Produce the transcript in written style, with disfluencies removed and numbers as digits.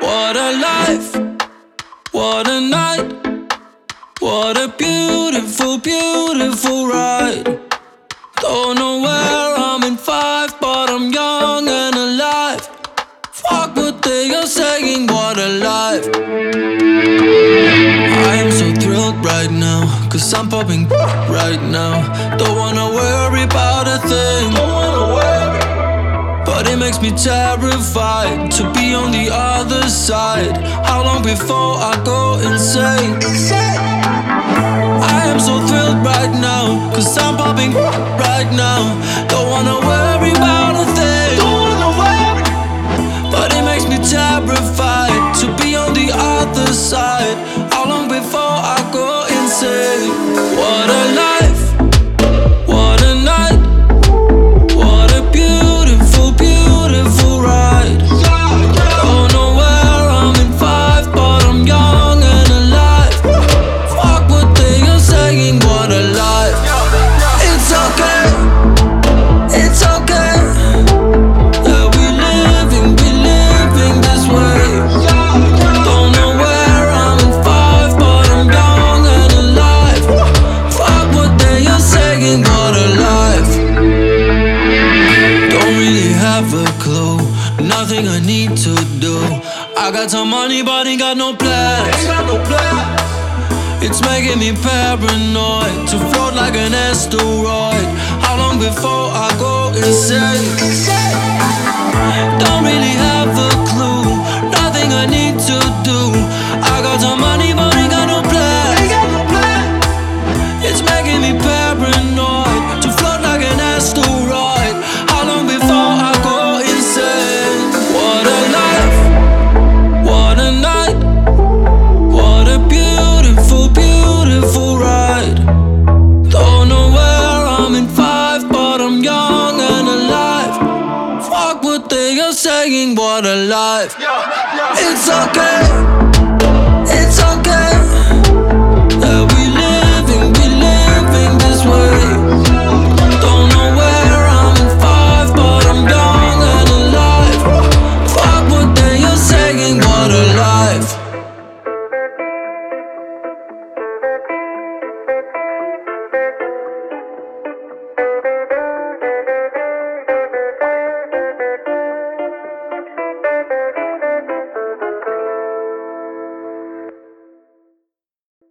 What a life, what a night, what a beautiful, beautiful ride. Don't know where I'm in five, but I'm young and alive. Fuck what they are saying, what a life. I am so thrilled right now, cause I'm popping right now. Don't wanna worry about a thing, but it makes me terrified to be on the other side. How long before I go insane? I am so thrilled right now, cause I'm popping right now. Don't wanna worry about a thing, but it makes me terrified to be on the other side. How long before I go insane? What a life, what a night, what a beautiful, beautiful ride. Don't know where I'm in five, but I'm young and alive. Fuck what they are saying, what a life. It's okay, it's okay that we living this way. Don't know where I'm in five, but I'm young and alive. Fuck what they are saying, what a life. Don't really have a clue, nothing I need to do. I got some money but ain't got no plans. It's making me paranoid to float like an asteroid. How long before I go insane? Don't really have a clue, nothing I need to do. I got some money but ain't got no plans. It's making me paranoid to float like an asteroid. How long before I go insane? What a life, what a night, what a beautiful, beautiful ride. Don't know where I'm in five, but I'm young and alive. Fuck what they are saying, what a life. It's okay, it's okay that we living this way. Don't know where I'm in five, but I'm young and alive. Fuck what they are saying, what a life.